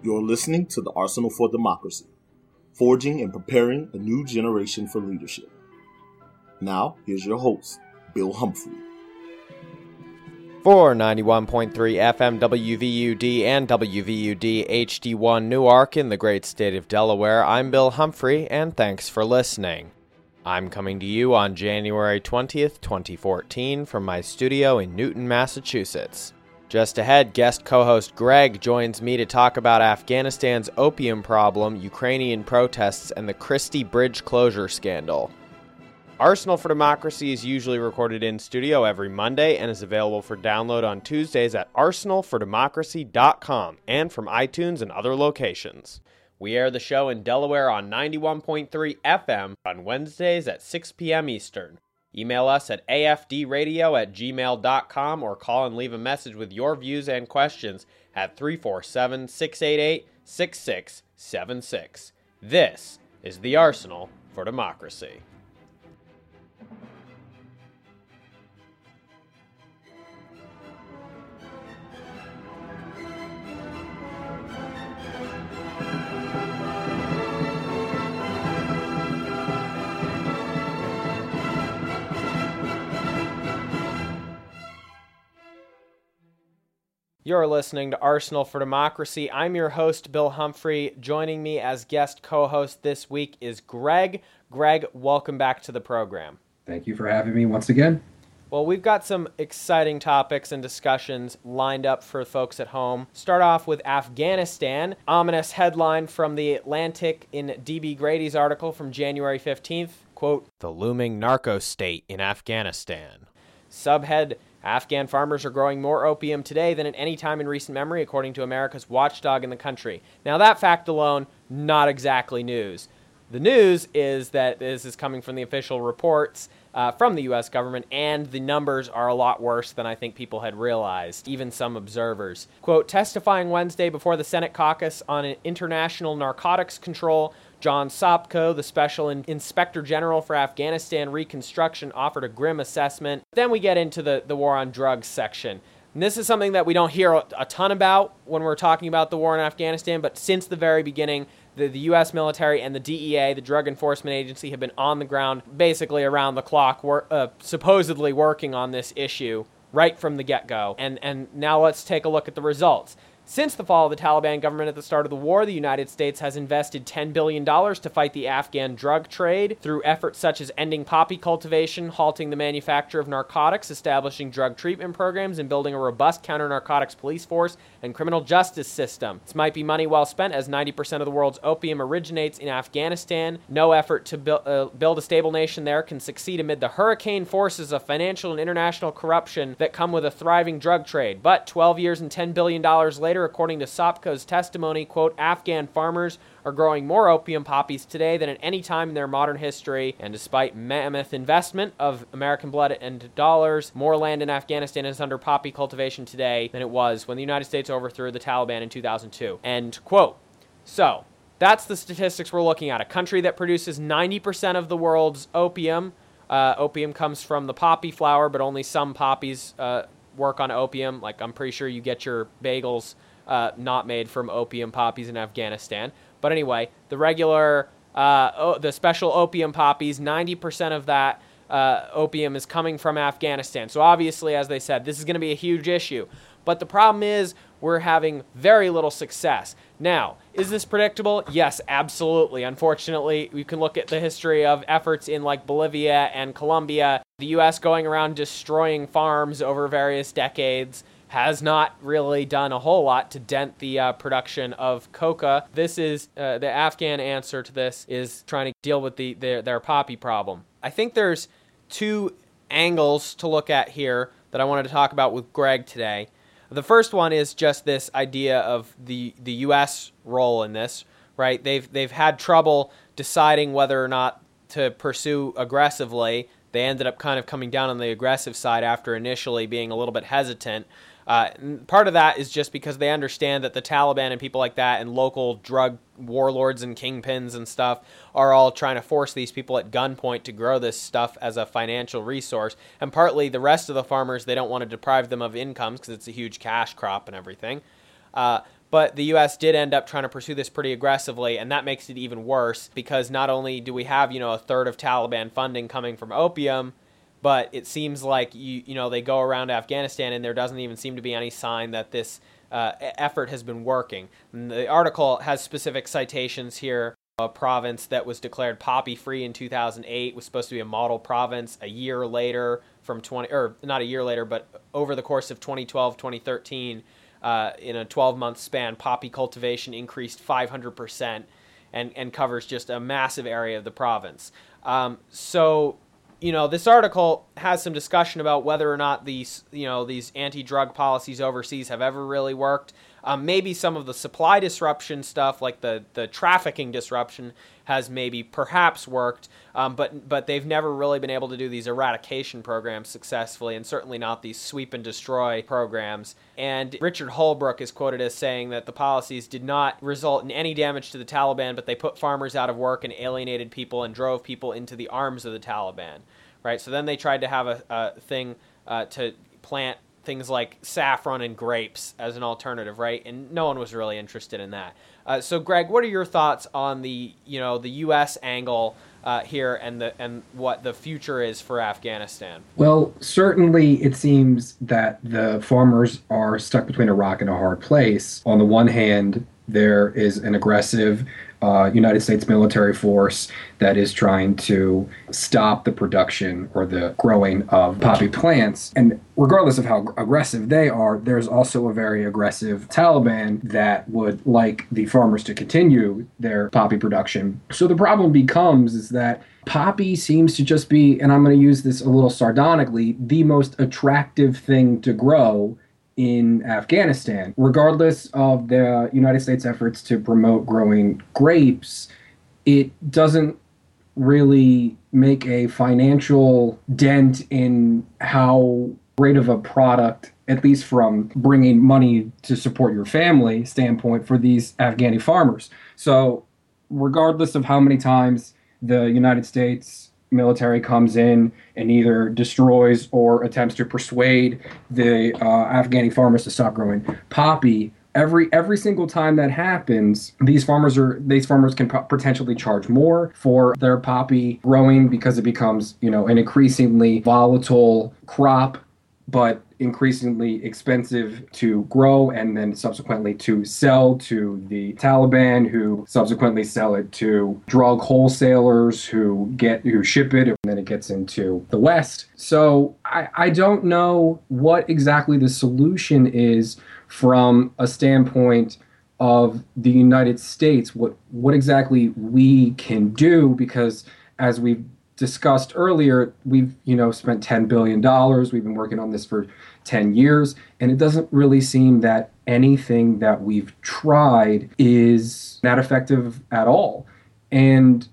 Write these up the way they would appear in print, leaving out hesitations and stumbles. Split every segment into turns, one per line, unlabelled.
You're listening to the Arsenal for Democracy, forging and preparing a new generation for leadership. Now, here's your host, Bill Humphrey.
For 91.3 FM WVUD and WVUD HD1 Newark in the great state of Delaware, I'm Bill Humphrey, and thanks for listening. I'm coming to you on January 20th, 2014 from my studio in Newton, Massachusetts. Just ahead, guest co-host Greg joins me to talk about Afghanistan's opium problem, Ukrainian protests, and the Christie Bridge closure scandal. Arsenal for Democracy is usually recorded in studio every Monday and is available for download on Tuesdays at arsenalfordemocracy.com and from iTunes and other locations. We air the show in Delaware on 91.3 FM on Wednesdays at 6 p.m. Eastern. Email us at afdradio@gmail.com or call and leave a message with your views and questions at 347-688-6676. This is the Arsenal for Democracy. You're listening to Arsenal for Democracy. I'm your host, Bill Humphrey. Joining me as guest co-host this week is Greg. Greg, welcome back to the program.
Thank you for having me once again.
Well, we've got some exciting topics and discussions lined up for folks at home. Start off with Afghanistan. Ominous headline from The Atlantic in D.B. Grady's article from January 15th. Quote, "The looming narco state in Afghanistan." Subhead, Afghan farmers are growing more opium today than at any time in recent memory, according to America's watchdog in the country. Now, that fact alone, not exactly news. The news is that this is coming from the official reports from the U.S. government, and the numbers are a lot worse than I think people had realized, even some observers. Quote, testifying Wednesday before the Senate caucus on international narcotics control, John Sopko, the Special Inspector General for Afghanistan Reconstruction, offered a grim assessment. Then we get into the war on drugs section. And this is something that we don't hear a ton about when we're talking about the war in Afghanistan, but since the very beginning, the U.S. military and the DEA, the Drug Enforcement Agency, have been on the ground basically around the clock, supposedly working on this issue right from the get-go. And now let's take a look at the results. Since the fall of the Taliban government at the start of the war, the United States has invested $10 billion to fight the Afghan drug trade through efforts such as ending poppy cultivation, halting the manufacture of narcotics, establishing drug treatment programs, and building a robust counter-narcotics police force and criminal justice system. This might be money well spent, as 90% of the world's opium originates in Afghanistan. No effort to build a stable nation there can succeed amid the hurricane forces of financial and international corruption that come with a thriving drug trade. But 12 years and $10 billion later, according to Sopko's testimony, quote, Afghan farmers are growing more opium poppies today than at any time in their modern history, and despite mammoth investment of American blood and dollars, more land in Afghanistan is under poppy cultivation today than it was when the United States overthrew the Taliban in 2002. End quote. So, that's the statistics we're looking at. A country that produces 90% of the world's opium. Opium comes from the poppy flower, but only some poppies work on opium. Like, I'm pretty sure you get your bagels not made from opium poppies in Afghanistan. But anyway, the regular, the special opium poppies, 90% of that opium is coming from Afghanistan. So obviously, as they said, this is going to be a huge issue. But the problem is we're having very little success. Now, is this predictable? Yes, absolutely. Unfortunately, we can look at the history of efforts in like Bolivia and Colombia. The U.S. going around destroying farms over various decades has not really done a whole lot to dent the production of coca. This is the Afghan answer to this is trying to deal with their poppy problem. I think there's two angles to look at here that I wanted to talk about with Greg today. The first one is just this idea of the U.S. role in this, right? They've had trouble deciding whether or not to pursue aggressively. They ended up kind of coming down on the aggressive side after initially being a little bit hesitant. Part of that is just because they understand that the Taliban and people like that and local drug warlords and kingpins and stuff are all trying to force these people at gunpoint to grow this stuff as a financial resource. And partly the rest of the farmers, they don't want to deprive them of incomes because it's a huge cash crop and everything. But the U.S. did end up trying to pursue this pretty aggressively, and that makes it even worse because not only do we have, a third of Taliban funding coming from opium, but it seems like, they go around Afghanistan and there doesn't even seem to be any sign that this effort has been working. And the article has specific citations here. A province that was declared poppy-free in 2008 was supposed to be a model province. A year later, not a year later, but over the course of 2012, 2013, in a 12-month span, poppy cultivation increased 500% and covers just a massive area of the province. So this article has some discussion about whether or not these anti-drug policies overseas have ever really worked. Maybe some of the supply disruption stuff, like the trafficking disruption, has perhaps worked, but they've never really been able to do these eradication programs successfully, and certainly not these sweep and destroy programs. And Richard Holbrooke is quoted as saying that the policies did not result in any damage to the Taliban, but they put farmers out of work and alienated people and drove people into the arms of the Taliban. Right? So then they tried to have a thing to plant things like saffron and grapes as an alternative, right? And no one was really interested in that. So, Greg, what are your thoughts on the U.S. angle here and what the future is for Afghanistan?
Well, certainly it seems that the farmers are stuck between a rock and a hard place. On the one hand, there is an aggressive United States military force that is trying to stop the production or the growing of poppy plants. And regardless of how aggressive they are, there's also a very aggressive Taliban that would like the farmers to continue their poppy production. So the problem becomes is that poppy seems to just be, and I'm going to use this a little sardonically, the most attractive thing to grow in Afghanistan. Regardless of the United States efforts to promote growing grapes, it doesn't really make a financial dent in how great of a product, at least from bringing money to support your family standpoint, for these Afghani farmers. So regardless of how many times the United States military comes in and either destroys or attempts to persuade the Afghani farmers to stop growing poppy, every single time that happens, these farmers can potentially charge more for their poppy growing because it becomes, an increasingly volatile crop, but increasingly expensive to grow and then subsequently to sell to the Taliban, who subsequently sell it to drug wholesalers who ship it, and then it gets into the West. So I don't know what exactly the solution is from a standpoint of the United States, what exactly we can do, because as we've discussed earlier, we've spent $10 billion. We've been working on this for 10 years, and it doesn't really seem that anything that we've tried is that effective at all. And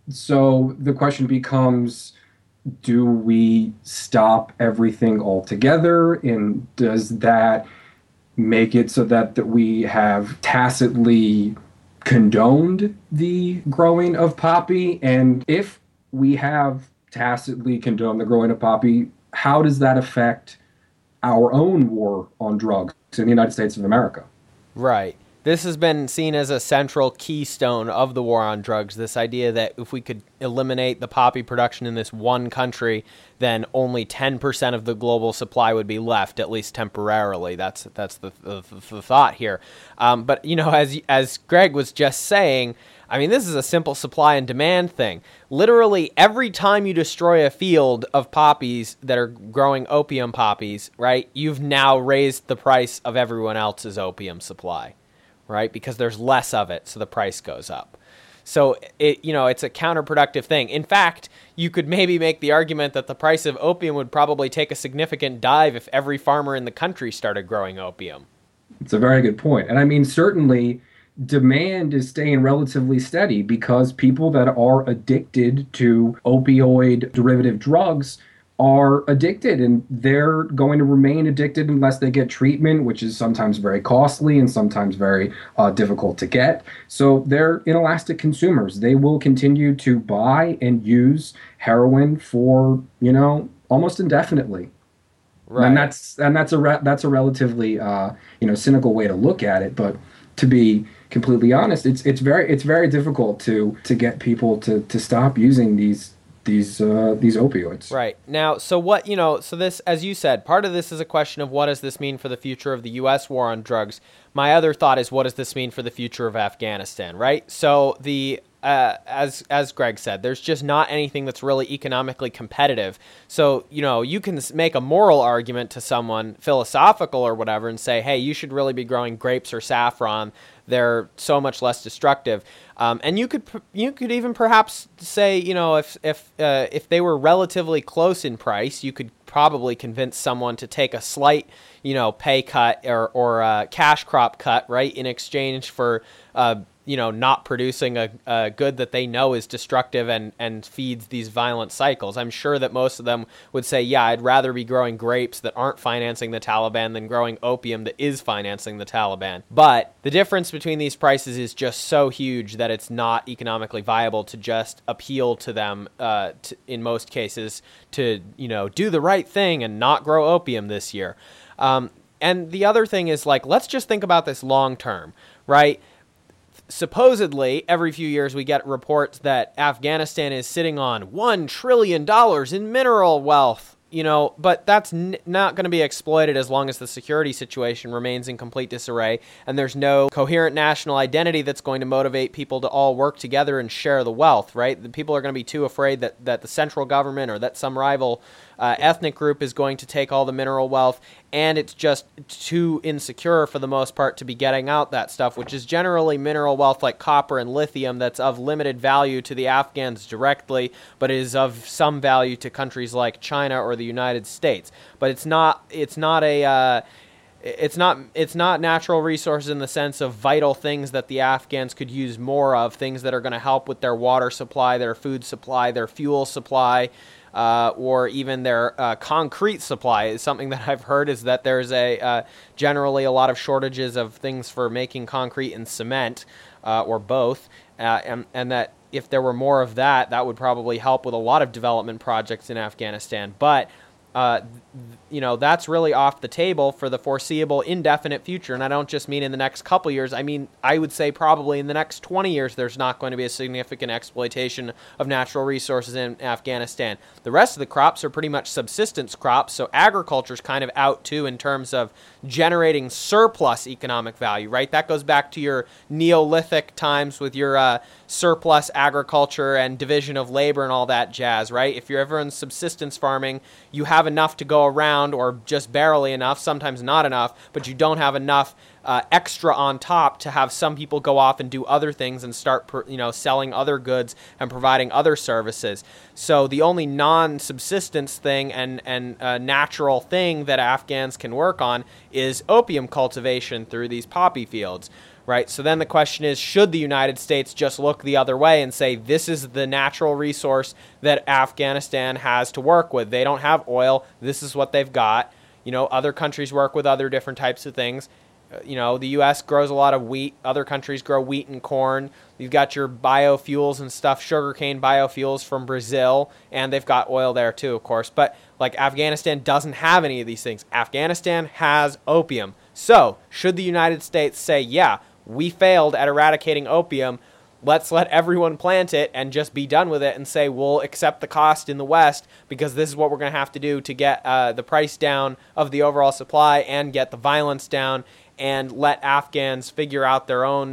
so the question becomes, do we stop everything altogether? And does that make it so that we have tacitly condoned the growing of poppy? And if we have tacitly condoned the growing of poppy, how does that affect our own war on drugs in the United States of America?
Right. This has been seen as a central keystone of the war on drugs, this idea that if we could eliminate the poppy production in this one country, then only 10% of the global supply would be left, at least temporarily. That's the thought here. But, as Greg was just saying, this is a simple supply and demand thing. Literally, every time you destroy a field of poppies that are growing opium poppies, right, you've now raised the price of everyone else's opium supply, right? Because there's less of it, so the price goes up. So it's a counterproductive thing. In fact, you could maybe make the argument that the price of opium would probably take a significant dive if every farmer in the country started growing opium.
It's a very good point. And certainly demand is staying relatively steady because people that are addicted to opioid derivative drugs are addicted, and they're going to remain addicted unless they get treatment, which is sometimes very costly and sometimes very difficult to get. So they're inelastic consumers. They will continue to buy and use heroin for, almost indefinitely. Right. And that's a relatively cynical way to look at it, but to be completely honest, it's very difficult to get people to stop using these opioids.
Right. Now, so what, so this, as you said, part of this is a question of what does this mean for the future of the U.S. war on drugs? My other thought is, what does this mean for the future of Afghanistan, right? So as Greg said, there's just not anything that's really economically competitive. So, you can make a moral argument to someone, philosophical or whatever, and say, hey, you should really be growing grapes or saffron. They're so much less destructive. And you could even perhaps say, if they were relatively close in price, you could probably convince someone to take a slight, pay cut or cash crop cut, right, in exchange for not producing a good that they know is destructive and feeds these violent cycles. I'm sure that most of them would say, yeah, I'd rather be growing grapes that aren't financing the Taliban than growing opium that is financing the Taliban. But the difference between these prices is just so huge that it's not economically viable to just appeal to them, in most cases, to, do the right thing and not grow opium this year. And the other thing is, let's just think about this long term, right? Supposedly, every few years we get reports that Afghanistan is sitting on $1 trillion in mineral wealth, but that's not going to be exploited as long as the security situation remains in complete disarray and there's no coherent national identity that's going to motivate people to all work together and share the wealth, right? The people are going to be too afraid that the central government or that some rival ethnic group is going to take all the mineral wealth, and it's just too insecure for the most part to be getting out that stuff, which is generally mineral wealth like copper and lithium that's of limited value to the Afghans directly, but is of some value to countries like China or the United States. But it's not natural resources in the sense of vital things that the Afghans could use more of, things that are going to help with their water supply, their food supply, their fuel supply, or even their concrete supply. Is something that I've heard is that there's generally a lot of shortages of things for making concrete and cement, or both, and that if there were more of that, that would probably help with a lot of development projects in Afghanistan. But that's really off the table for the foreseeable indefinite future. And I don't just mean in the next couple years. I mean, I would say probably in the next 20 years, there's not going to be a significant exploitation of natural resources in Afghanistan. The rest of the crops are pretty much subsistence crops. So agriculture's kind of out too in terms of generating surplus economic value, right? That goes back to your Neolithic times with your surplus agriculture and division of labor and all that jazz, right? If you're ever in subsistence farming, you have enough to go around, or just barely enough, sometimes not enough, but you don't have enough extra on top to have some people go off and do other things and start selling other goods and providing other services. So the only non-subsistence thing and natural thing that Afghans can work on is opium cultivation through these poppy fields. Right. So then the question is, should the United States just look the other way and say, this is the natural resource that Afghanistan has to work with? They don't have oil. This is what they've got. Other countries work with other different types of things. The U.S. grows a lot of wheat. Other countries grow wheat and corn. You've got your biofuels and stuff, sugarcane biofuels from Brazil, and they've got oil there too, of course. But Afghanistan doesn't have any of these things. Afghanistan has opium. So should the United States say, yeah, we failed at eradicating opium, let's let everyone plant it and just be done with it, and say we'll accept the cost in the West because this is what we're going to have to do to get the price down of the overall supply and get the violence down, and let Afghans figure out their own,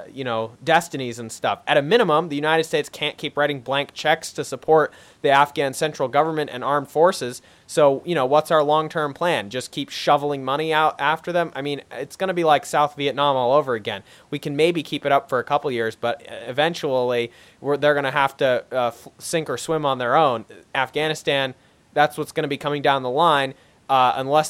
destinies and stuff. At a minimum, the United States can't keep writing blank checks to support the Afghan central government and armed forces. So, what's our long-term plan? Just keep shoveling money out after them? I mean, it's going to be like South Vietnam all over again. We can maybe keep it up for a couple years, but eventually they're going to have to sink or swim on their own. Afghanistan, that's what's going to be coming down the line. Unless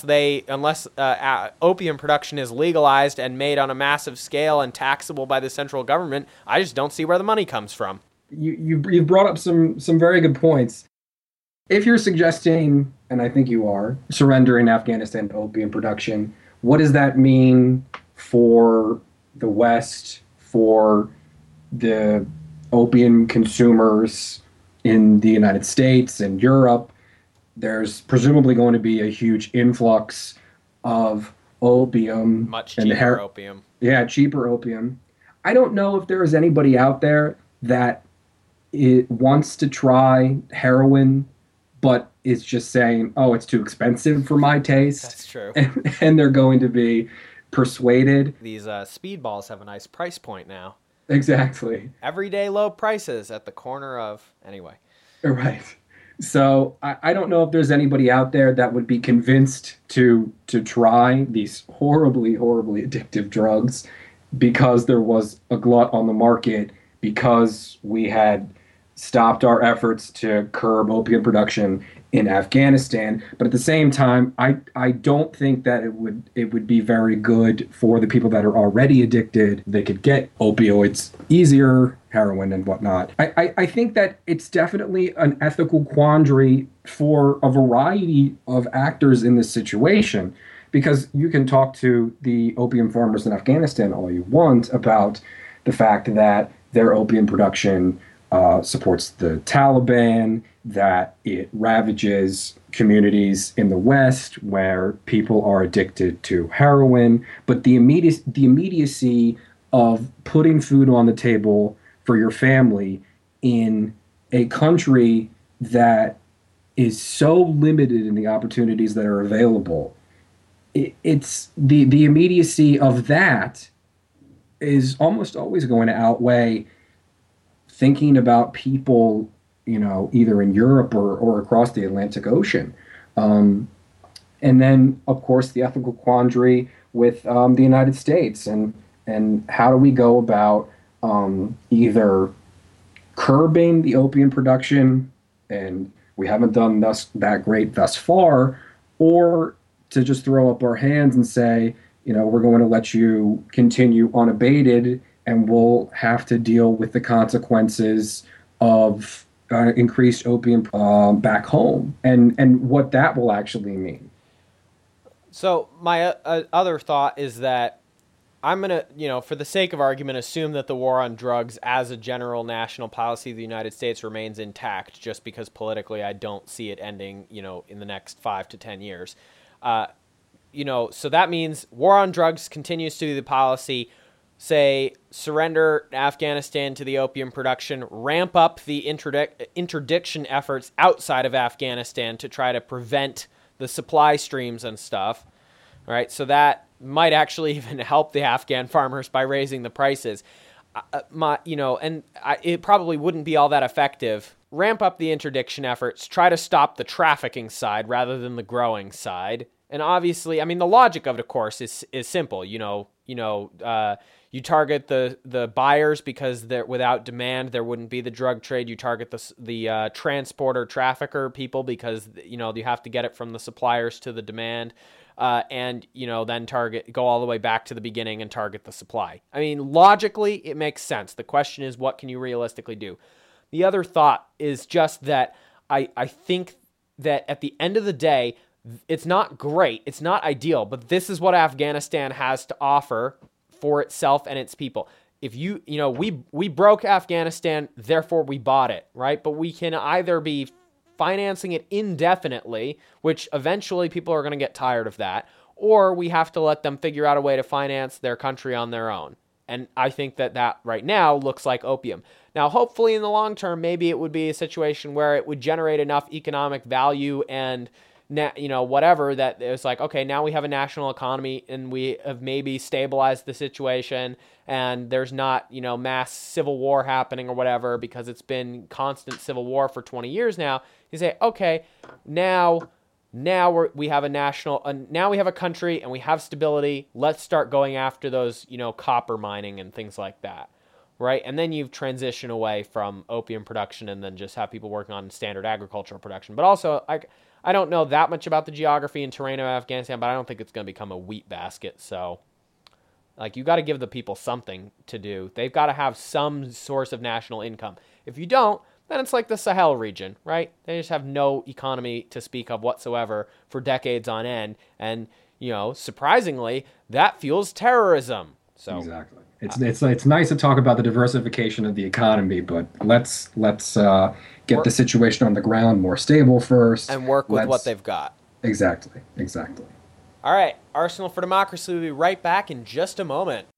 opium production is legalized and made on a massive scale and taxable by the central government, I just don't see where the money comes from.
You've brought up some very good points. If you're suggesting, and I think you are, surrendering Afghanistan to opium production, what does that mean for the West, for the opium consumers in the United States and Europe? There's presumably going to be a huge influx of opium.
Much
and
cheaper opium.
Yeah, cheaper opium. I don't know if there is anybody out there that it wants to try heroin, but is just saying, "Oh, it's too expensive for my taste."
That's true.
And they're going to be persuaded.
These speedballs have a nice price point now.
Exactly.
Everyday low prices at the corner of... Anyway.
Right. So I don't know if there's anybody out there that would be convinced to try these horribly, horribly addictive drugs because there was a glut on the market, because we had stopped our efforts to curb opium production in Afghanistan. But at the same time, I don't think that it would be very good for the people that are already addicted. They could get opioids easier, heroin and whatnot. I think that it's definitely an ethical quandary for a variety of actors in this situation, because you can talk to the opium farmers in Afghanistan all you want about the fact that their opium production supports the Taliban, that it ravages communities in the West where people are addicted to heroin. But the immediacy of putting food on the table for your family in a country that is so limited in the opportunities that are available, it's the immediacy of that is almost always going to outweigh thinking about people, either in Europe or across the Atlantic Ocean. And then, of course, the ethical quandary with the United States and how do we go about either curbing the opium production, and we haven't done that great thus far, or to just throw up our hands and say, we're going to let you continue unabated, and we'll have to deal with the consequences of increased opium back home, and what that will actually mean.
So my other thought is that I'm going to, for the sake of argument, assume that the war on drugs as a general national policy of the United States remains intact, just because politically I don't see it ending, in the next 5 to 10 years. So that means war on drugs continues to be the policy. Say, surrender Afghanistan to the opium production, ramp up the interdiction efforts outside of Afghanistan to try to prevent the supply streams and stuff. All right, so that might actually even help the Afghan farmers by raising the prices. It probably wouldn't be all that effective. Ramp up the interdiction efforts, try to stop the trafficking side rather than the growing side. And obviously, the logic of it, of course, is simple. You target the buyers because without demand there wouldn't be the drug trade. You target the transporter trafficker people because you have to get it from the suppliers to the demand, and then go all the way back to the beginning and target the supply. Logically it makes sense. The question is, what can you realistically do? The other thought is just that I think that at the end of the day, it's not great, it's not ideal, but this is what Afghanistan has to offer for itself and its people. If we broke Afghanistan, therefore we bought it, right? But we can either be financing it indefinitely, which eventually people are going to get tired of that, or we have to let them figure out a way to finance their country on their own. And I think that right now looks like opium. Now, hopefully in the long term, maybe it would be a situation where it would generate enough economic value and whatever, that it's like, okay, now we have a national economy and we have maybe stabilized the situation and there's not, mass civil war happening or whatever, because it's been constant civil war for 20 years now. You say, okay, now we have now we have a country and we have stability. Let's start going after those, copper mining and things like that. Right. And then you've transitioned away from opium production and then just have people working on standard agricultural production. But also, I don't know that much about the geography and terrain of Afghanistan, but I don't think it's going to become a wheat basket. So, you got to give the people something to do. They've got to have some source of national income. If you don't, then it's like the Sahel region, right? They just have no economy to speak of whatsoever for decades on end. And, surprisingly, that fuels terrorism. So
exactly. It's nice to talk about the diversification of the economy, but let's get the situation on the ground more stable first
and work with what they've got.
Exactly.
All right, Arsenal for Democracy will be right back in just a moment.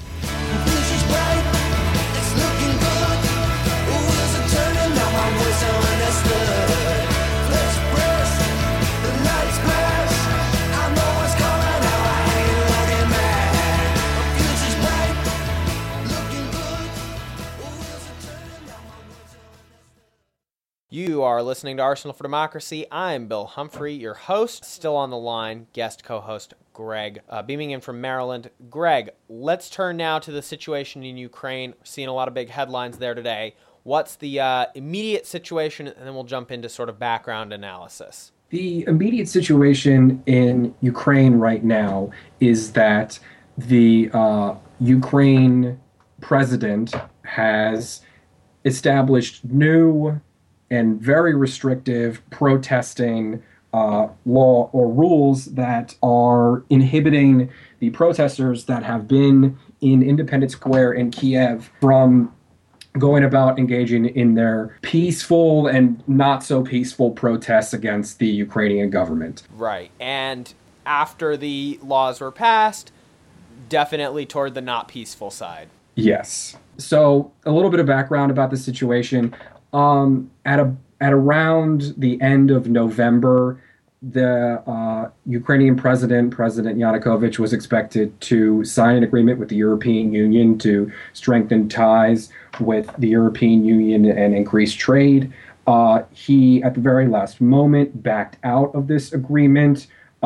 You are listening to Arsenal for Democracy. I'm Bill Humphrey, your host. Still on the line, guest co-host Greg, beaming in from Maryland. Greg, let's turn now to the situation in Ukraine. We're seeing a lot of big headlines there today. What's the immediate situation, and then we'll jump into sort of background analysis.
The immediate situation in Ukraine right now is that the Ukraine president has established new and very restrictive protesting law or rules that are inhibiting the protesters that have been in Independence Square in Kiev from going about engaging in their peaceful and not so peaceful protests against the Ukrainian government.
Right. And after the laws were passed, definitely toward the not peaceful side.
Yes. So a little bit of background about the situation. At around the end of November, the Ukrainian President Yanukovych, was expected to sign an agreement with the European Union to strengthen ties with the European Union and increase trade. He, at the very last moment, backed out of this agreement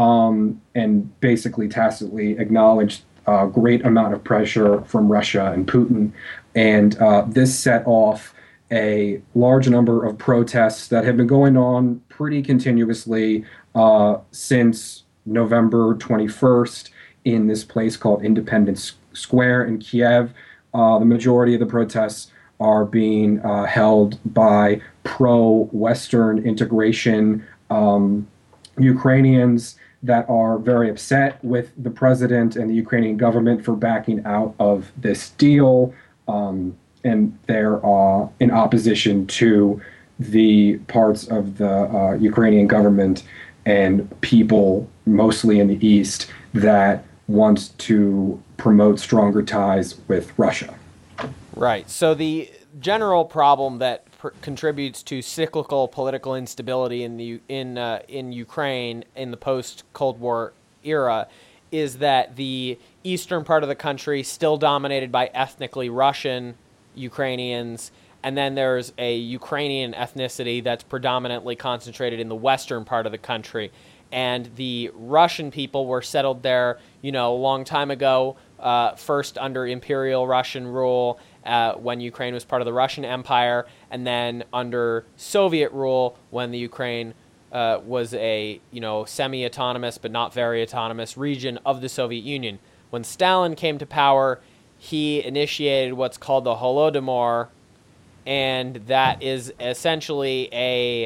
and basically tacitly acknowledged a great amount of pressure from Russia and Putin. And this set off a large number of protests that have been going on pretty continuously since November 21st in this place called Independence Square in Kiev. The majority of the protests are being held by pro-Western integration Ukrainians that are very upset with the president and the Ukrainian government for backing out of this deal. And they're in opposition to the parts of the Ukrainian government and people, mostly in the East, that want to promote stronger ties with Russia.
Right. So the general problem that contributes to cyclical political instability in Ukraine in the post-Cold War era is that the eastern part of the country still dominated by ethnically Russian Ukrainians, and then there's a Ukrainian ethnicity that's predominantly concentrated in the western part of the country. And the Russian people were settled there, a long time ago, first under Imperial Russian rule when Ukraine was part of the Russian Empire, and then under Soviet rule when the Ukraine was a semi-autonomous but not very autonomous region of the Soviet Union. When Stalin came to power, he initiated what's called the Holodomor, and that is essentially a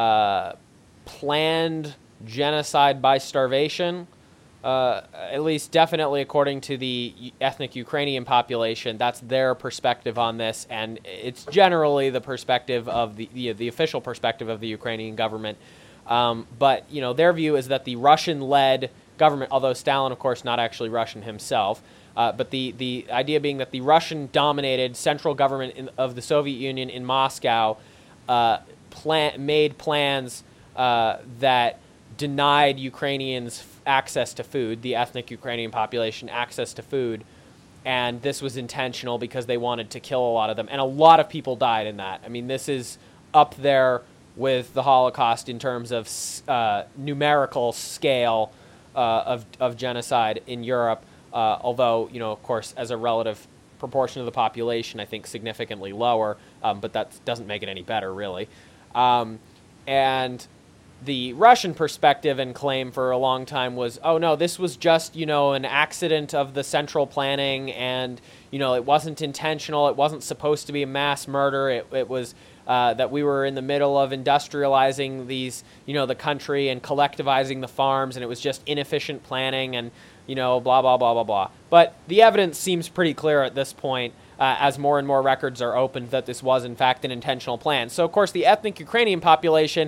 planned genocide by starvation, at least definitely according to the ethnic Ukrainian population. That's their perspective on this, and it's generally the perspective of the official perspective of the Ukrainian government. But their view is that the Russian-led government, although Stalin, of course, not actually Russian himself, but the idea being that the Russian-dominated central government of the Soviet Union in Moscow made plans that denied Ukrainians access to food, the ethnic Ukrainian population access to food, and this was intentional because they wanted to kill a lot of them, and a lot of people died in that. I mean, this is up there with the Holocaust in terms of numerical scale of genocide in Europe. Although, of course, as a relative proportion of the population, I think significantly lower, but that doesn't make it any better, really. And the Russian perspective and claim for a long time was, oh, no, this was just, an accident of the central planning, and, it wasn't intentional. It wasn't supposed to be a mass murder. It was that we were in the middle of industrializing the country and collectivizing the farms, and it was just inefficient planning and, blah, blah, blah, blah, blah. But the evidence seems pretty clear at this point, as more and more records are opened, that this was, in fact, an intentional plan. So, of course, the ethnic Ukrainian population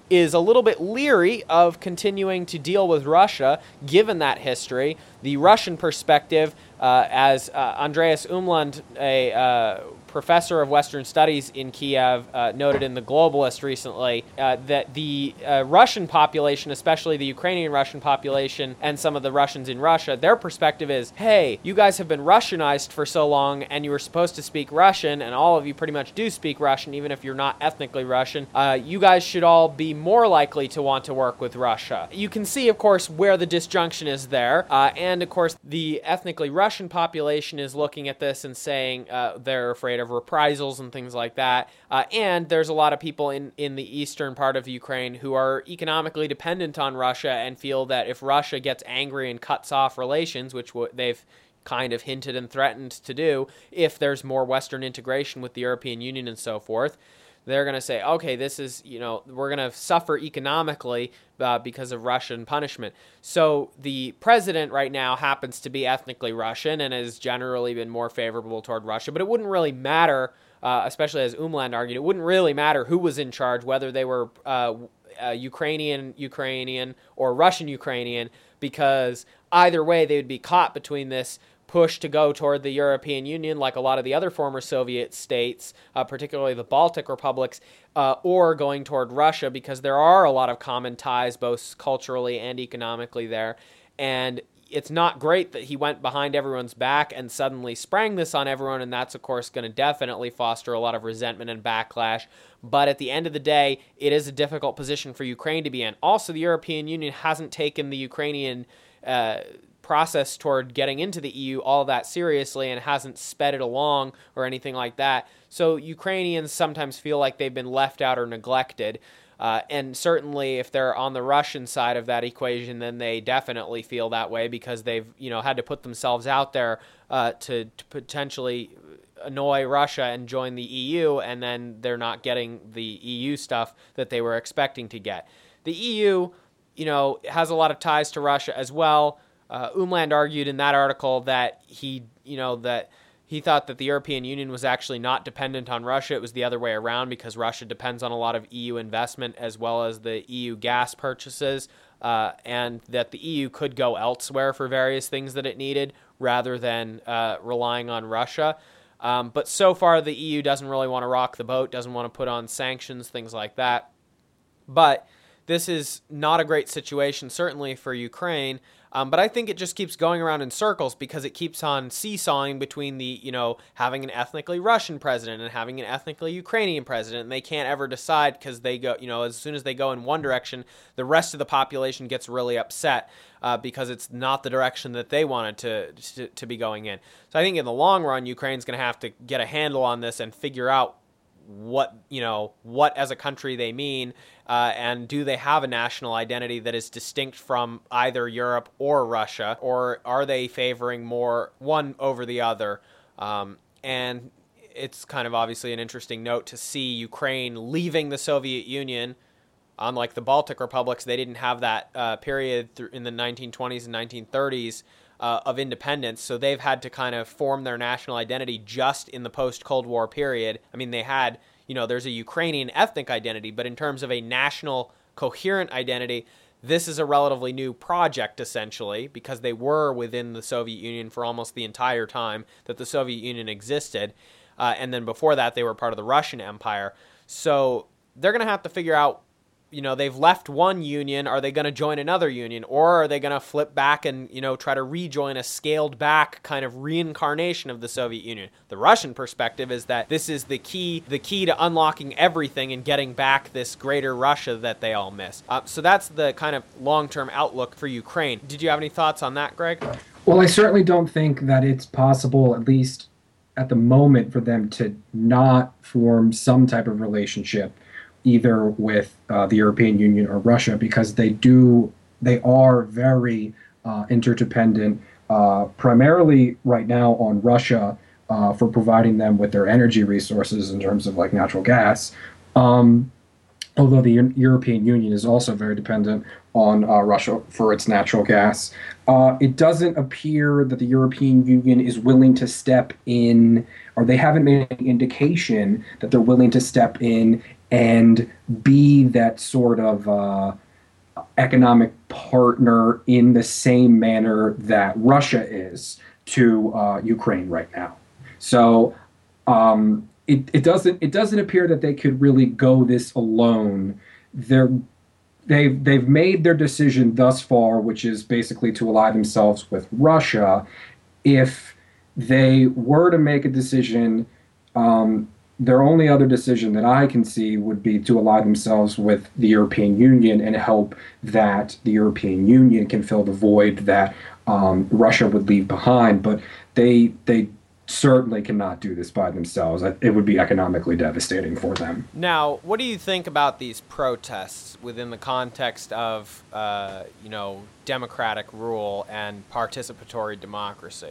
is a little bit leery of continuing to deal with Russia, given that history. The Russian perspective, as Andreas Umland, a professor of Western Studies in Kiev, noted in The Globalist recently, that the Russian population, especially the Ukrainian Russian population and some of the Russians in Russia, their perspective is, hey, you guys have been Russianized for so long and you were supposed to speak Russian, and all of you pretty much do speak Russian, even if you're not ethnically Russian. You guys should all be more likely to want to work with Russia. You can see, of course, where the disjunction is there, and of course, the ethnically Russian population is looking at this and saying they're afraid of reprisals and things like that. And there's a lot of people in the eastern part of Ukraine who are economically dependent on Russia and feel that if Russia gets angry and cuts off relations, which they've kind of hinted and threatened to do, if there's more Western integration with the European Union and so forth, they're going to say, okay, this is, we're going to suffer economically because of Russian punishment. So the president right now happens to be ethnically Russian and has generally been more favorable toward Russia, but it wouldn't really matter, especially as Umland argued, it wouldn't really matter who was in charge, whether they were Ukrainian or Russian Ukrainian, because either way they would be caught between this push to go toward the European Union, like a lot of the other former Soviet states, particularly the Baltic republics, or going toward Russia, because there are a lot of common ties, both culturally and economically there. And it's not great that he went behind everyone's back and suddenly sprang this on everyone, and that's, of course, going to definitely foster a lot of resentment and backlash. But at the end of the day, it is a difficult position for Ukraine to be in. Also, the European Union hasn't taken the Ukrainian process toward getting into the EU all that seriously and hasn't sped it along or anything like that. So Ukrainians sometimes feel like they've been left out or neglected. And certainly if they're on the Russian side of that equation, then they definitely feel that way because they've, had to put themselves out there to potentially annoy Russia and join the EU, and then they're not getting the EU stuff that they were expecting to get. The EU, has a lot of ties to Russia as well. Umland argued in that article that he thought that the European Union was actually not dependent on Russia. It was the other way around because Russia depends on a lot of EU investment as well as the EU gas purchases, and that the EU could go elsewhere for various things that it needed rather than relying on Russia. But so far, the EU doesn't really want to rock the boat, doesn't want to put on sanctions, things like that. But this is not a great situation, certainly for Ukraine. But I think it just keeps going around in circles because it keeps on seesawing between the, having an ethnically Russian president and having an ethnically Ukrainian president. And they can't ever decide because they go, as soon as they go in one direction, the rest of the population gets really upset because it's not the direction that they wanted to be going in. So I think in the long run, Ukraine's going to have to get a handle on this and figure out what as a country they mean, and do they have a national identity that is distinct from either Europe or Russia, or are they favoring more one over the other? And it's kind of obviously an interesting note to see Ukraine leaving the Soviet Union. Unlike the Baltic republics, they didn't have that period in the 1920s and 1930s of independence, so they've had to kind of form their national identity just in the post-Cold War period. I mean, they had, there's a Ukrainian ethnic identity, but in terms of a national coherent identity, this is a relatively new project, essentially, because they were within the Soviet Union for almost the entire time that the Soviet Union existed, and then before that, they were part of the Russian Empire. So they're going to have to figure out, they've left one union. Are they going to join another union? Or are they going to flip back and, try to rejoin a scaled back kind of reincarnation of the Soviet Union? The Russian perspective is that this is the key to unlocking everything and getting back this greater Russia that they all miss. So that's the kind of long-term outlook for Ukraine. Did you have any thoughts on that, Greg?
Well, I certainly don't think that it's possible, at least at the moment, for them to not form some type of relationship either with the European Union or Russia, because they are very interdependent, primarily right now on Russia for providing them with their energy resources in terms of like natural gas. Although the European Union is also very dependent on Russia for its natural gas. It doesn't appear that the European Union is willing to step in, or they haven't made any indication that they're willing to step in and be that sort of economic partner in the same manner that Russia is to Ukraine right now. So it doesn't appear that they could really go this alone. They've made their decision thus far, which is basically to ally themselves with Russia. If they were to make a decision, their only other decision that I can see would be to ally themselves with the European Union and hope that the European Union can fill the void that Russia would leave behind. But they certainly cannot do this by themselves. It would be economically devastating for them.
Now, what do you think about these protests within the context of, democratic rule and participatory democracy?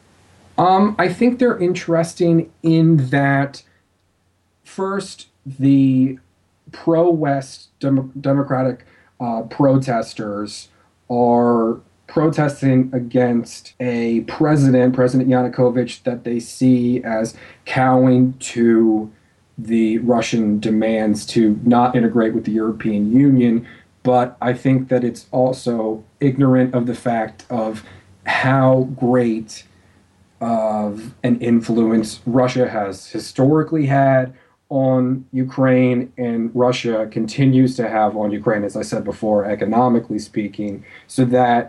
I think they're interesting in that, first, the pro-West democratic protesters are protesting against a President Yanukovych, that they see as cowing to the Russian demands to not integrate with the European Union. But I think that it's also ignorant of the fact of how great of an influence Russia has historically had on Ukraine, and Russia continues to have on Ukraine, as I said before, economically speaking, so that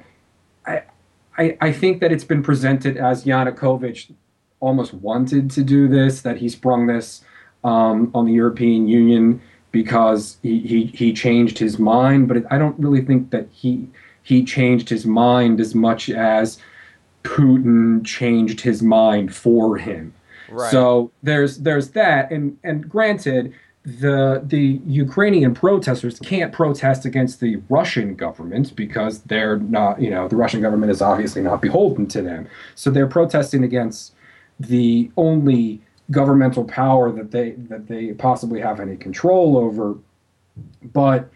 I think that it's been presented as Yanukovych almost wanted to do this, that he sprung this on the European Union because he changed his mind. But I don't really think that he changed his mind as much as Putin changed his mind for him.
Right.
So there's that, and granted, the Ukrainian protesters can't protest against the Russian government because they're not, the Russian government is obviously not beholden to them. So they're protesting against the only governmental power that they possibly have any control over. But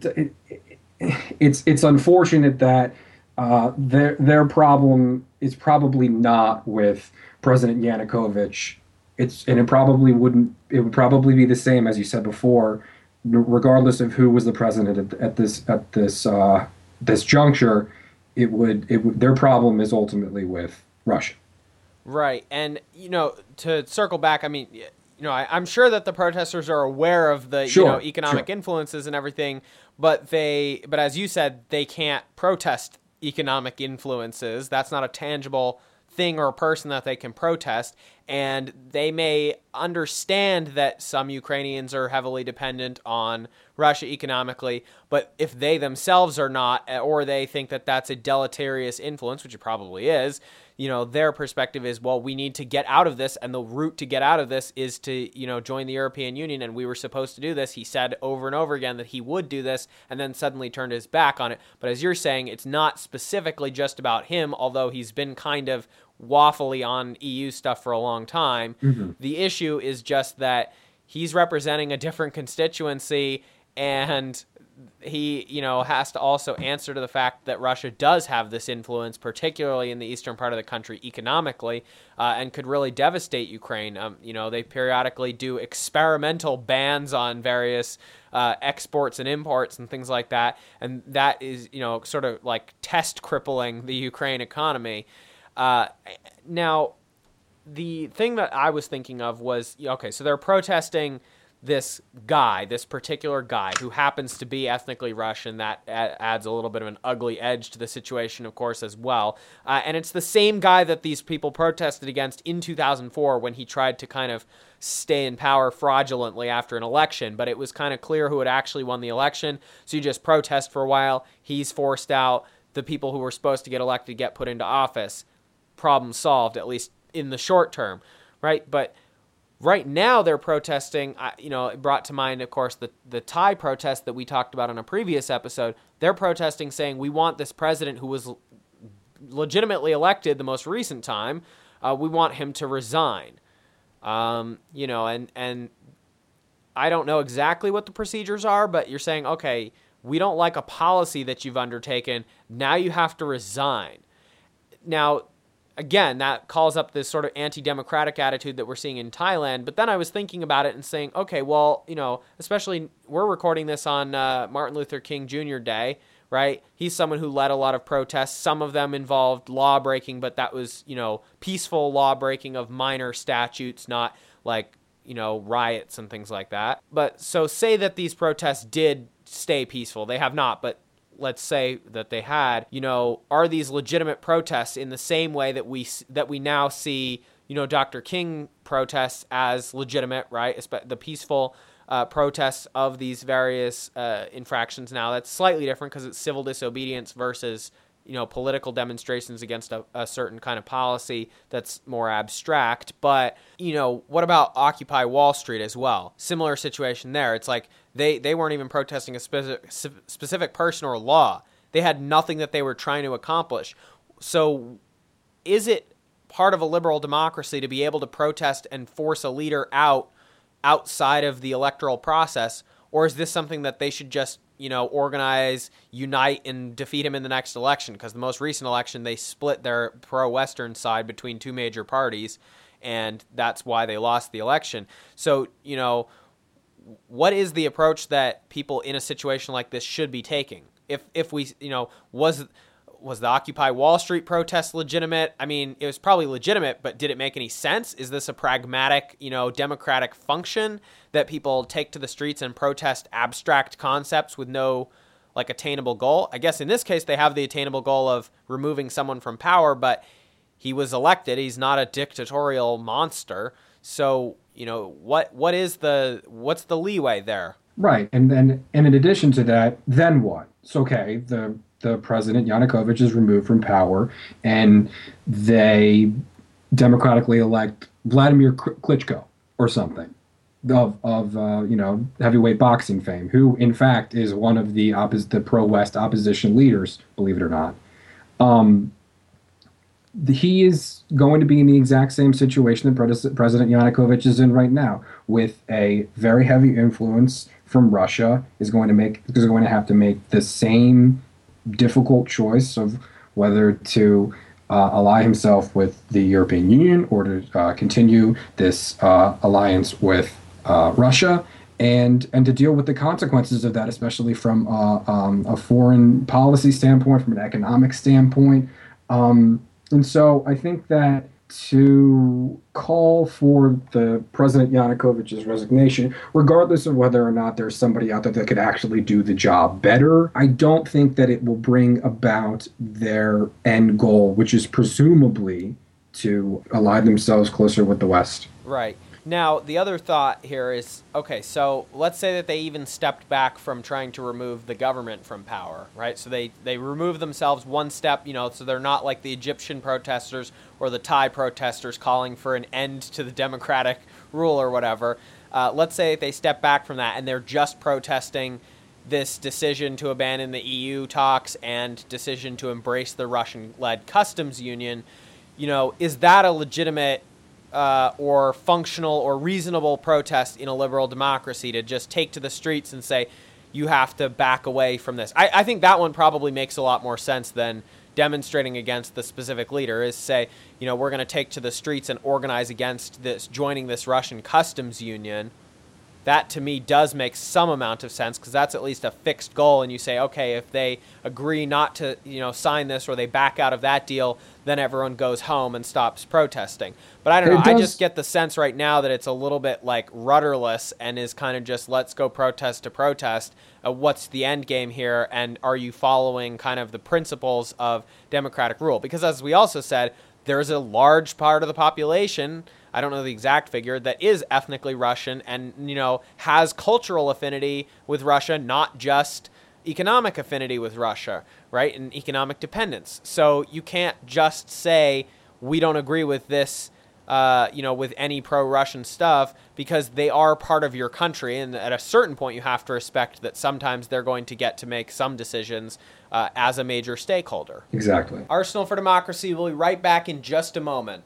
it's unfortunate that their problem is probably not with President Yanukovych. It would probably be the same, as you said before, regardless of who was the president at this juncture. Their problem is ultimately with Russia.
Right, and to circle back, I mean, I'm sure that the protesters are aware of the economic influences and everything, but as you said, they can't protest economic influences. That's not a tangible thing or a person that they can protest, and they may understand that some Ukrainians are heavily dependent on Russia economically, but if they themselves are not, or they think that that's a deleterious influence, which it probably is, their perspective is, well, we need to get out of this, and the route to get out of this is to, join the European Union, and we were supposed to do this. He said over and over again that he would do this, and then suddenly turned his back on it. But as you're saying, it's not specifically just about him, although he's been kind of waffly on EU stuff for a long time. Mm-hmm. The issue is just that he's representing a different constituency, and he, has to also answer to the fact that Russia does have this influence, particularly in the eastern part of the country economically, and could really devastate Ukraine. They periodically do experimental bans on various exports and imports and things like that, and that is, sort of like test crippling the Ukraine economy. Now, the thing that I was thinking of was, so they're protesting this particular guy who happens to be ethnically Russian. That adds a little bit of an ugly edge to the situation, of course, as well. And it's the same guy that these people protested against in 2004 when he tried to kind of stay in power fraudulently after an election. But it was kind of clear who had actually won the election. So you just protest for a while. He's forced out. The people who were supposed to get elected get put into office. Problem solved, at least in the short term, right? But right now they're protesting, it brought to mind, of course, the Thai protest that we talked about in a previous episode. They're protesting saying, we want this president who was legitimately elected the most recent time, we want him to resign. And I don't know exactly what the procedures are, but you're saying, okay, we don't like a policy that you've undertaken, now you have to resign. Now, again, that calls up this sort of anti-democratic attitude that we're seeing in Thailand. But then I was thinking about it and saying, okay, well, especially we're recording this on Martin Luther King Jr. Day, right? He's someone who led a lot of protests. Some of them involved law breaking, but that was, peaceful law breaking of minor statutes, not like, riots and things like that. But so say that these protests did stay peaceful. They have not, but let's say that they had, are these legitimate protests in the same way that we now see, Dr. King protests as legitimate, right? The peaceful protests of these various infractions. Now that's slightly different because it's civil disobedience versus, political demonstrations against a certain kind of policy that's more abstract. But, what about Occupy Wall Street as well? Similar situation there. It's like they weren't even protesting a specific person or law. They had nothing that they were trying to accomplish. So is it part of a liberal democracy to be able to protest and force a leader outside of the electoral process? Or is this something that they should just, organize, unite, and defeat him in the next election? Because the most recent election, they split their pro-Western side between two major parties, and that's why they lost the election. So, what is the approach that people in a situation like this should be taking? If we, was the Occupy Wall Street protest legitimate? I mean, it was probably legitimate, but did it make any sense? Is this a pragmatic, democratic function that people take to the streets and protest abstract concepts with no, attainable goal? I guess in this case, they have the attainable goal of removing someone from power, but he was elected. He's not a dictatorial monster. So, what's the leeway there?
Right. And in addition to that, then what? It's okay. The president, Yanukovych, is removed from power, and they democratically elect Vladimir Klitschko or something of heavyweight boxing fame, who in fact is one of the pro-West opposition leaders, believe it or not. He is going to be in the exact same situation that President Yanukovych is in right now, with a very heavy influence from Russia. Is going to have to make the same difficult choice of whether to ally himself with the European Union or to continue this alliance with Russia, and to deal with the consequences of that, especially from a foreign policy standpoint, from an economic standpoint. And so I think that to call for the President Yanukovych's resignation, regardless of whether or not there's somebody out there that could actually do the job better, I don't think that it will bring about their end goal, which is presumably to ally themselves closer with the West.
Right. Now, the other thought here is, okay, so let's say that they even stepped back from trying to remove the government from power, right? So they remove themselves one step, so they're not like the Egyptian protesters or the Thai protesters calling for an end to the democratic rule or whatever. Let's say they step back from that and they're just protesting this decision to abandon the EU talks and decision to embrace the Russian-led customs union. Is that a legitimate or functional or reasonable protest in a liberal democracy, to just take to the streets and say, you have to back away from this? I think that one probably makes a lot more sense than demonstrating against the specific leader, is say, we're going to take to the streets and organize against this, joining this Russian customs union. That to me does make some amount of sense, because that's at least a fixed goal, and you say, okay, if they agree not to sign this, or they back out of that deal, then everyone goes home and stops protesting. But I don't know, I just get the sense right now that it's a little bit like rudderless and is kind of just let's go protest to protest. What's the end game here, and are you following kind of the principles of democratic rule? Because as we also said, there's a large part of the population, I don't know the exact figure, that is ethnically Russian and, has cultural affinity with Russia, not just economic affinity with Russia, right? And economic dependence. So you can't just say, we don't agree with this, with any pro-Russian stuff, because they are part of your country. And at a certain point, you have to respect that sometimes they're going to get to make some decisions as a major stakeholder.
Exactly.
Arsenal for Democracy will be right back in just a moment.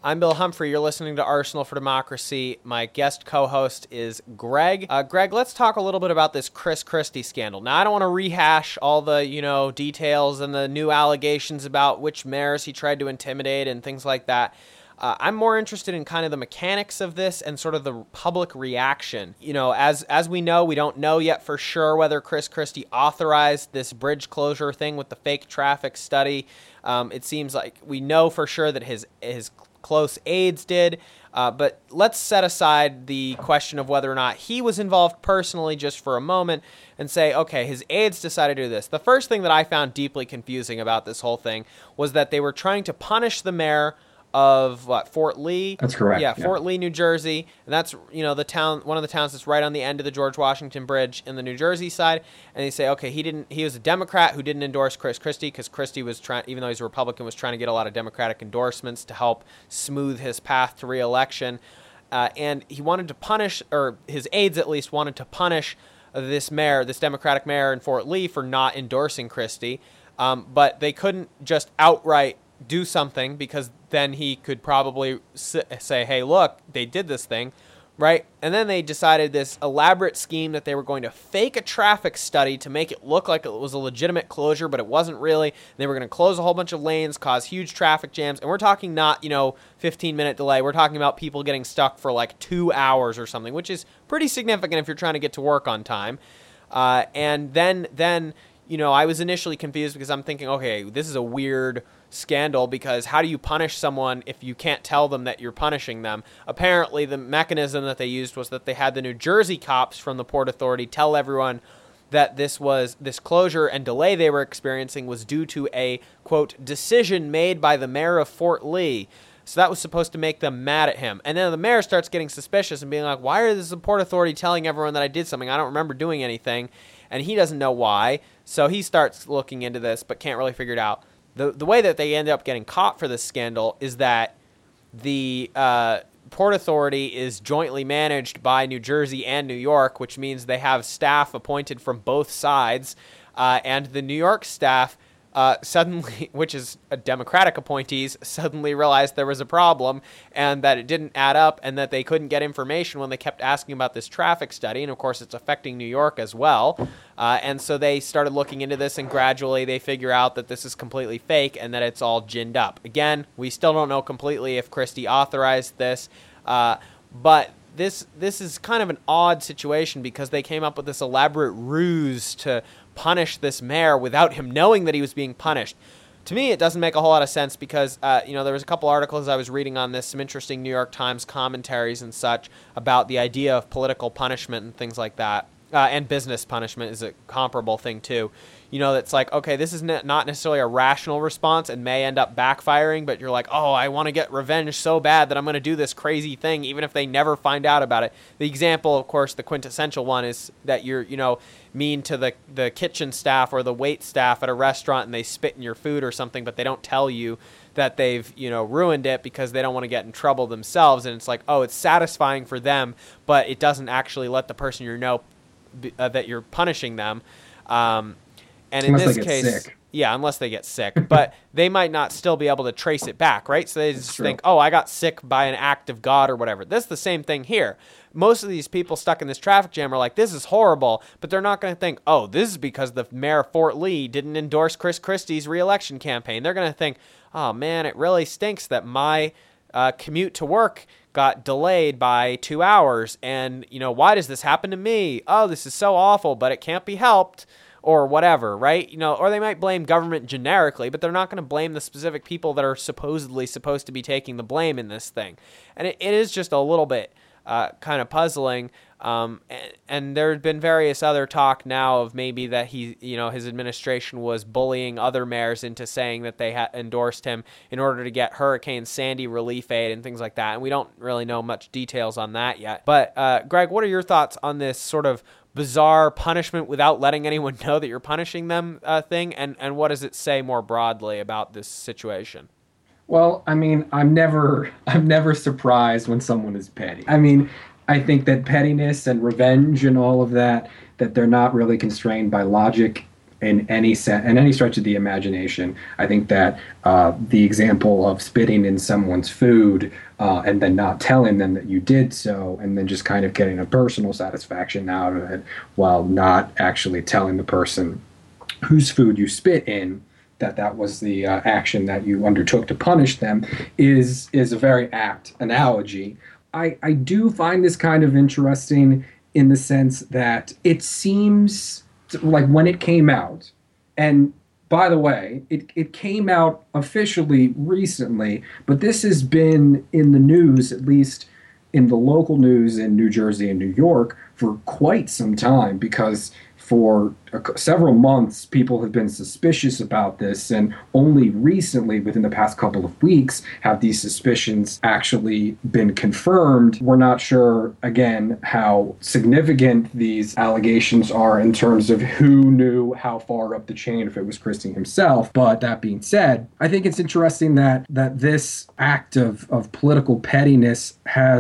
I'm Bill Humphrey. You're listening to Arsenal for Democracy. My guest co-host is Greg. Greg, let's talk a little bit about this Chris Christie scandal. Now, I don't want to rehash all the, details and the new allegations about which mayors he tried to intimidate and things like that. I'm more interested in kind of the mechanics of this and sort of the public reaction. As we know, we don't know yet for sure whether Chris Christie authorized this bridge closure thing with the fake traffic study. It seems like we know for sure that his close aides did, but let's set aside the question of whether or not he was involved personally just for a moment and say, okay, his aides decided to do this. The first thing that I found deeply confusing about this whole thing was that they were trying to punish the mayor of Fort Lee.
That's correct.
Yeah, Fort Lee, New Jersey, and that's the town, one of the towns that's right on the end of the George Washington Bridge in the New Jersey side. And they say, okay, he was a Democrat who didn't endorse Chris Christie because Christie was trying, even though he's a Republican, was trying to get a lot of Democratic endorsements to help smooth his path to re-election. And he wanted to punish, or his aides at least wanted to punish this Democratic mayor in Fort Lee for not endorsing Christie, but they couldn't just outright do something because then he could probably say, hey, look, they did this thing, right? And then they decided this elaborate scheme that they were going to fake a traffic study to make it look like it was a legitimate closure, but it wasn't really. They were going to close a whole bunch of lanes, cause huge traffic jams, and we're talking not, 15-minute delay. We're talking about people getting stuck for like 2 hours or something, which is pretty significant if you're trying to get to work on time. And then I was initially confused because I'm thinking, okay, this is a weird scandal because how do you punish someone if you can't tell them that you're punishing them? Apparently, the mechanism that they used was that they had the New Jersey cops from the Port Authority tell everyone that this closure and delay they were experiencing was due to a, quote, decision made by the mayor of Fort Lee. So that was supposed to make them mad at him. And then the mayor starts getting suspicious and being like, why is the Port Authority telling everyone that I did something? I don't remember doing anything. And he doesn't know why. So he starts looking into this but can't really figure it out. The way that they end up getting caught for this scandal is that the Port Authority is jointly managed by New Jersey and New York, which means they have staff appointed from both sides. And the New York staff suddenly, which is Democratic appointees, suddenly realized there was a problem and that it didn't add up and that they couldn't get information when they kept asking about this traffic study. And, of course, it's affecting New York as well. And so they started looking into this, and gradually they figure out that this is completely fake and that it's all ginned up. Again, we still don't know completely if Christie authorized this, but this is kind of an odd situation because they came up with this elaborate ruse to punish this mayor without him knowing that he was being punished. To me, it doesn't make a whole lot of sense because, there was a couple articles I was reading on this, some interesting New York Times commentaries and such about the idea of political punishment and things like that. And business punishment is a comparable thing, too. That's like, okay, this is not necessarily a rational response and may end up backfiring, but you're like, oh, I want to get revenge so bad that I'm going to do this crazy thing, even if they never find out about it. The example, of course, the quintessential one is that you're, mean to the kitchen staff or the wait staff at a restaurant and they spit in your food or something, but they don't tell you that they've, ruined it because they don't want to get in trouble themselves. And it's like, oh, it's satisfying for them, but it doesn't actually let the person that you're punishing them. And in
unless
this case,
sick.
Yeah, unless they get sick, but they might not still be able to trace it back, right? So they just think, oh, I got sick by an act of God or whatever. That's the same thing here. Most of these people stuck in this traffic jam are like, this is horrible, but they're not going to think, oh, this is because the mayor of Fort Lee didn't endorse Chris Christie's re-election campaign. They're going to think, oh, man, it really stinks that my commute to work got delayed by 2 hours, and, why does this happen to me? Oh, this is so awful, but it can't be helped. Or whatever, right? Or they might blame government generically, but they're not going to blame the specific people that are supposedly supposed to be taking the blame in this thing. And it is just a little bit kind of puzzling. And there had been various other talk now of maybe that his administration was bullying other mayors into saying that they had endorsed him in order to get Hurricane Sandy relief aid and things like that. And we don't really know much details on that yet. But Greg, what are your thoughts on this sort of bizarre punishment without letting anyone know that you're punishing them thing, and what does it say more broadly about this situation?
Well, I mean, I'm never surprised when someone is petty. I mean, I think that pettiness and revenge and all of that they're not really constrained by logic in any stretch of the imagination. I think that the example of spitting in someone's food and then not telling them that you did so, and then just kind of getting a personal satisfaction out of it while not actually telling the person whose food you spit in that was the action that you undertook to punish them is a very apt analogy. I do find this kind of interesting in the sense that it seems like when it came out, and by the way, it came out officially recently, but this has been in the news, at least in the local news in New Jersey and New York, for quite some time, because for several months, people have been suspicious about this, and only recently, within the past couple of weeks, have these suspicions actually been confirmed. We're not sure, again, how significant these allegations are in terms of who knew how far up the chain, if it was Christie himself. But that being said, I think it's interesting that this act of political pettiness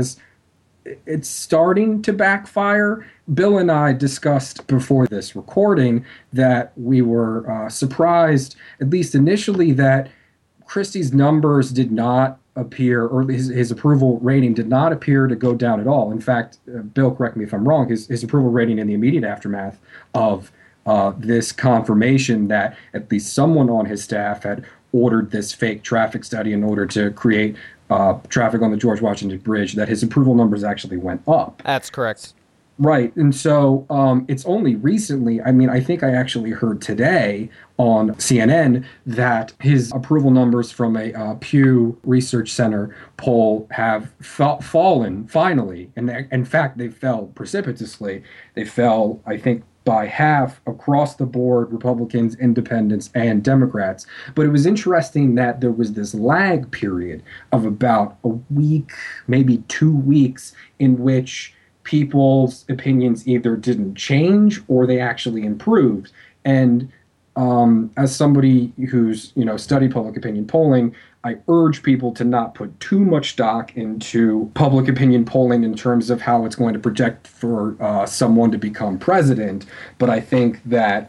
it's starting to backfire. Bill and I discussed before this recording that we were surprised, at least initially, that Christie's numbers did not appear, or his approval rating did not appear to go down at all. In fact, Bill, correct me if I'm wrong, his approval rating in the immediate aftermath of this confirmation that at least someone on his staff had ordered this fake traffic study in order to create traffic on the George Washington Bridge, that his approval numbers actually went up.
That's correct.
Right. And so it's only recently, I think I actually heard today on CNN that his approval numbers from a Pew Research Center poll have fallen finally. And in fact, they fell precipitously. They fell, I think, by half across the board, Republicans, Independents, and Democrats. But it was interesting that there was this lag period of about a week, maybe 2 weeks, in which people's opinions either didn't change or they actually improved. And as somebody who's studied public opinion polling, I urge people to not put too much stock into public opinion polling in terms of how it's going to project for someone to become president. But I think that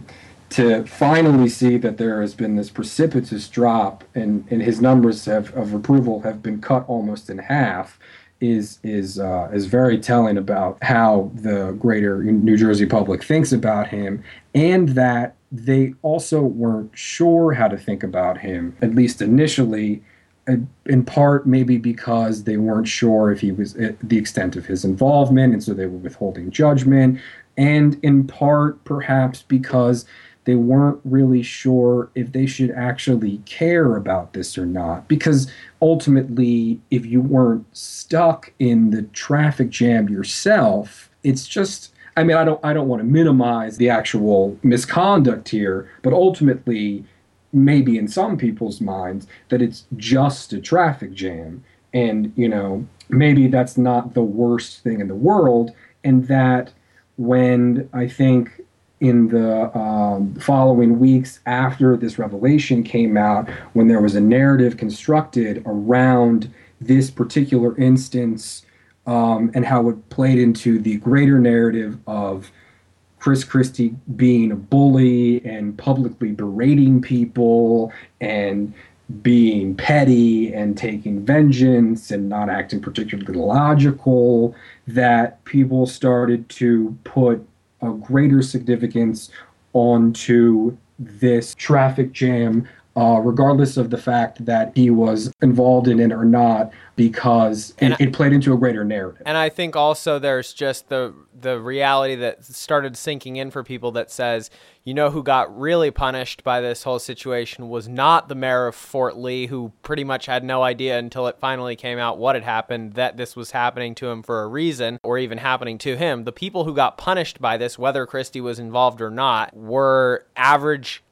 to finally see that there has been this precipitous drop and his numbers of approval have been cut almost in half is very telling about how the greater New Jersey public thinks about him, and that they also weren't sure how to think about him, at least initially, in part maybe because they weren't sure if he was the extent of his involvement, and so they were withholding judgment, and in part perhaps because they weren't really sure if they should actually care about this or not. Because ultimately, if you weren't stuck in the traffic jam yourself, it's just, I don't want to minimize the actual misconduct here, but ultimately, maybe in some people's minds, that it's just a traffic jam. And, maybe that's not the worst thing in the world. And that when I think in the following weeks after this revelation came out, when there was a narrative constructed around this particular instance and how it played into the greater narrative of Chris Christie being a bully and publicly berating people and being petty and taking vengeance and not acting particularly logical, that people started to put a greater significance onto this traffic jam, regardless of the fact that he was involved in it or not, because it played into a greater narrative.
And I think also there's just the reality that started sinking in for people that says, who got really punished by this whole situation was not the mayor of Fort Lee, who pretty much had no idea until it finally came out what had happened, that this was happening to him for a reason, or even happening to him. The people who got punished by this, whether Christie was involved or not, were average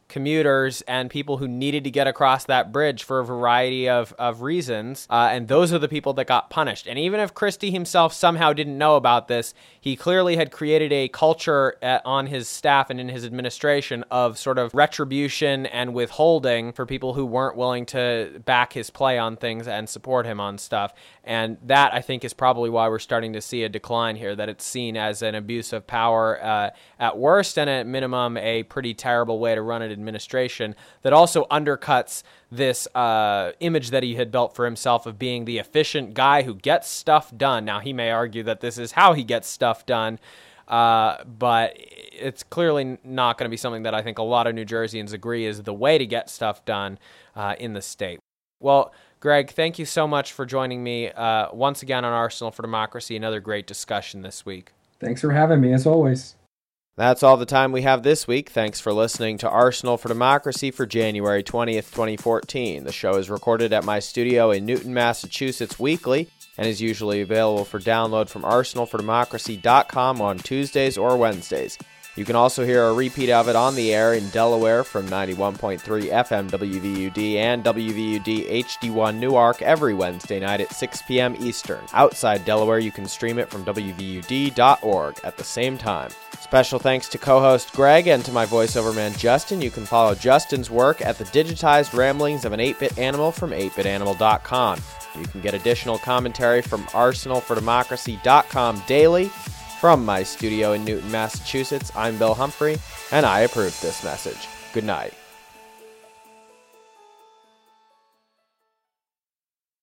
commuters and people who needed to get across that bridge for a variety of reasons. And those are the people that got punished. And even if Christie himself somehow didn't know about this, he clearly had created a culture on his staff and in his administration of sort of retribution and withholding for people who weren't willing to back his play on things and support him on stuff. And that, I think, is probably why we're starting to see a decline here, that it's seen as an abuse of power at worst, and at minimum a pretty terrible way to run an administration that also undercuts this image that he had built for himself of being the efficient guy who gets stuff done. Now, he may argue that this is how he gets stuff done, but it's clearly not going to be something that I think a lot of New Jerseyans agree is the way to get stuff done in the state. Well, Greg, thank you so much for joining me once again on Arsenal for Democracy. Another great discussion this week.
Thanks for having me, as always.
That's all the time we have this week. Thanks for listening to Arsenal for Democracy for January 20th, 2014. The show is recorded at my studio in Newton, Massachusetts weekly and is usually available for download from arsenalfordemocracy.com on Tuesdays or Wednesdays. You can also hear a repeat of it on the air in Delaware from 91.3 FM WVUD and WVUD HD1 Newark every Wednesday night at 6 p.m. Eastern. Outside Delaware, you can stream it from WVUD.org at the same time. Special thanks to co-host Greg and to my voiceover man Justin. You can follow Justin's work at the digitized ramblings of an 8-bit animal from 8bitanimal.com. You can get additional commentary from arsenalfordemocracy.com daily. From my studio in Newton, Massachusetts, I'm Bill Humphrey, and I approve this message. Good night.